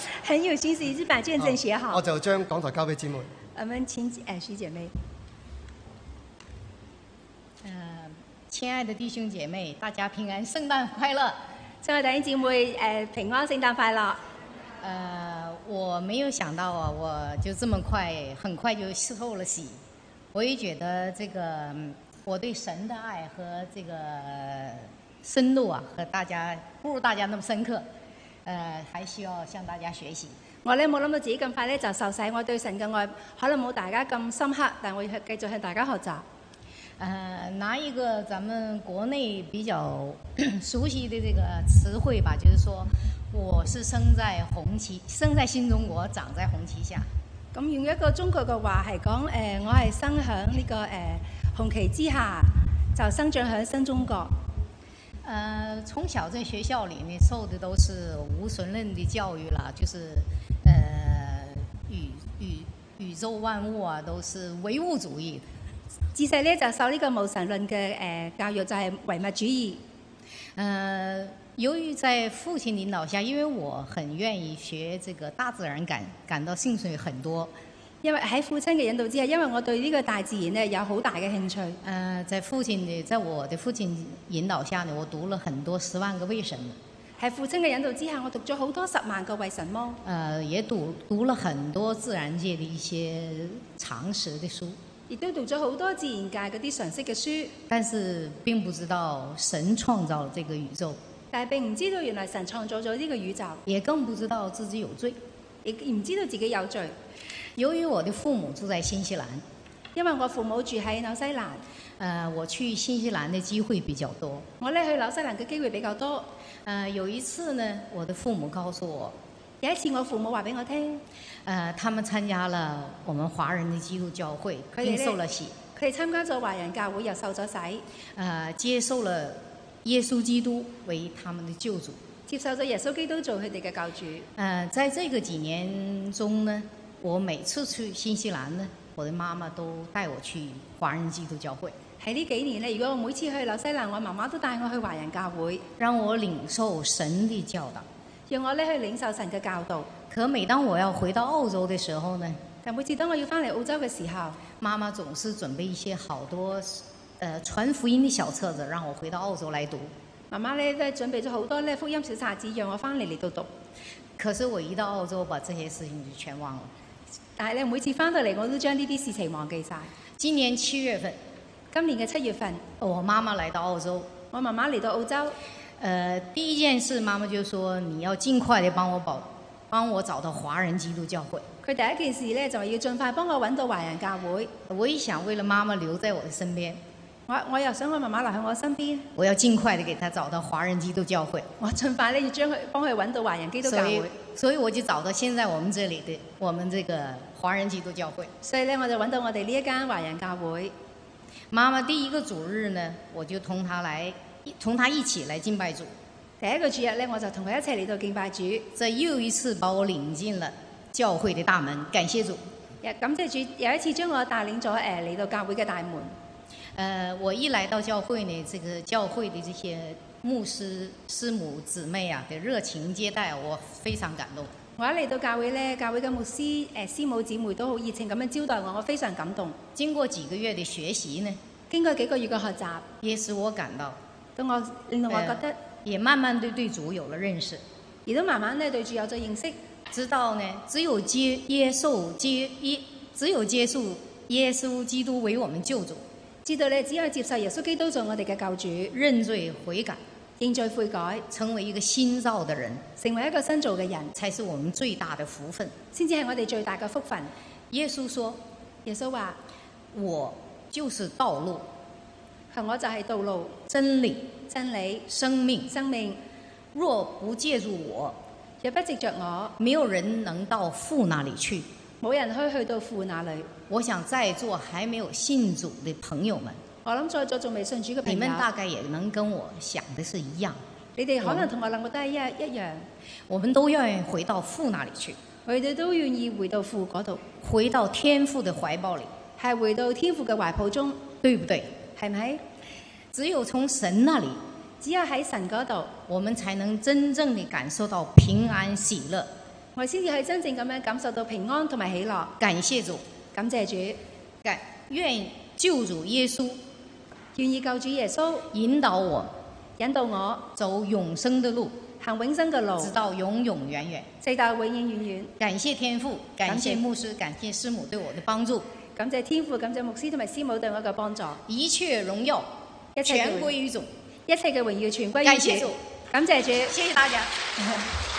很有心思，是把见證寫好。 我就將講台交俾姊妹。 我們請徐姐妹。 親愛的弟兄姐妹，大家平安，聖誕快樂！ 親愛弟兄姊妹，平安，聖誕快樂！ 我沒有想到啊，我就這麼很快就受了洗。我也覺得這個我對神的愛和這個深度啊，和大家不如大家那麼深刻。還需要向大家學習。 我呢冇諗到自己咁快呢就受洗，我對神嘅愛可能冇大家咁深刻，但我要繼續向大家學習。 拿一個咱們國內比較熟悉的這個詞彙吧，就是說我是生在新中國，長在紅旗下。 咁用一個中國嘅話係講，我係生響呢個紅旗之下，就生長響新中國。 從小在學校裏面受的都是無神論的教育啦，就是宇宙萬物啊都是唯物主義。 自細呢就受呢個無神論嘅教育，就係唯物主義。 由於在父親領導下，因為我很願意學這個大自然感到興趣很多。 因為喺父親嘅引導之下，因為我對呢個大自然呢有好大嘅興趣。 在我的父親引導下呢，我讀了很多10萬個為什麼。 喺父親嘅引導之下，我讀咗好多10萬個為什麼。 也讀了很多自然界的一些常識的書。 亦都讀咗好多自然界嗰啲常識嘅書。 但是並不知道神創造了這個宇宙。 但係並唔知道原來神創造咗呢個宇宙。 也更不知道自己有罪。 亦唔知道自己有罪。 由於我的父母住在新西蘭， 因為我父母住喺紐西蘭， 我去新西蘭的機會比較多。 我呢去紐西蘭嘅機會比較多。 有一次呢，我的父母告訴我， 有一次我父母話俾我聽， 他們參加了我們華人的基督教會，並受了洗。 佢哋參加咗華人教會，又受咗洗， 接受了耶穌基督為他們的救主， 接受咗耶穌基督做佢哋嘅救主。 在這個幾年中呢，我每次去新西蘭呢，我的媽媽都帶我去華人基督教會。 喺呢幾年呢，如果我每次去紐西蘭，我媽媽都帶我去華人教會， 讓我領受神的教導， 讓我呢去領受神嘅教導。 可每當我要回到澳洲的時候呢， 但每次當我要翻嚟澳洲嘅時候， 媽媽總是準備一些好多傳福音的小冊子，讓我回到澳洲來讀。 媽媽呢都準備咗好多呢福音小冊子，讓我翻嚟度讀。 可是我一到澳洲，把這些事情就全忘了。 但係咧，每次翻到嚟，我都將呢啲事情忘記晒。 今年7月份， 今年嘅7月份， 我媽媽來到澳洲。 我媽媽嚟到澳洲。 第一件事，媽媽就說：你要盡快地幫我找到華人基督教會。 佢第一件事呢，就係要盡快幫我揾到華人教會。 我也想為了媽媽留在我的身邊。 我又想我媽媽留喺我身邊。 我要盡快地給她找到華人基督教會。 我盡快呢要幫佢揾到華人基督教會。 所以我就找到現在我們這個華人基督教會。 所以呢，我就揾到我哋呢一間華人教會。 媽媽第一個主日呢，我就同她一起來敬拜主。 第一個主日呢，我就同佢一齊嚟到敬拜主。 這又一次把我領進了教會的大門，感謝主。 感謝主，有一次將我帶領咗嚟到教會嘅大門。 我一來到教會呢，這個教會的這些牧師、師母、姊妹啊的熱情接待，我非常感動。 我一嚟到教會呢，教會嘅牧師、師母、姊妹都好熱情咁樣招待我，我非常感動。 經過幾個月的學習呢， 經過幾個月嘅學習， 也使我感到， 令到我覺得， 也慢慢對主有了認識， 亦都慢慢呢對主有咗認識， 知道呢只有接受耶穌基督為我們救主。 知道你只有接受耶穌基督做我哋嘅救主， 認罪悔改， 認罪悔改， 成為一個新造的人， 成為一個新造嘅人， 才是我們最大的福分， 先至係我哋最大嘅福分。 耶穌說： 耶穌話， 我就是道路， 我就係道路、 真理、生命。若不借助我， 若不藉着我， 沒有人能到父那裡去。 冇人可以去到父那裡。 我想在座還沒有信主的朋友們， 我諗在座仲未信主嘅朋友， 你們大概也能跟我想的是一樣。 你哋可能同我諗嘅都係一樣。 我們都願意回到父那裡去， 我哋都願意回到父嗰度， 回到天父的懷抱裡， 係回到天父嘅懷抱中， 對不對？ 係咪？ 只有從神那裡， 只有喺神嗰度， 我們才能真正地感受到平安喜樂。 我先至可以真正咁樣感受到平安同埋喜樂。 感謝主， 感謝主， 願救主耶穌願意救主耶穌引導我走永生的路， 行永生嘅路， 直到永永遠遠。 直到永永遠遠。 感謝天父，感謝牧師，感謝師母對我的幫助。 感謝天父，感謝牧師同埋師母對我嘅幫助。 一切榮耀全歸於主， 一切嘅榮耀全歸於主。 感謝主， 感謝主， 謝謝大家。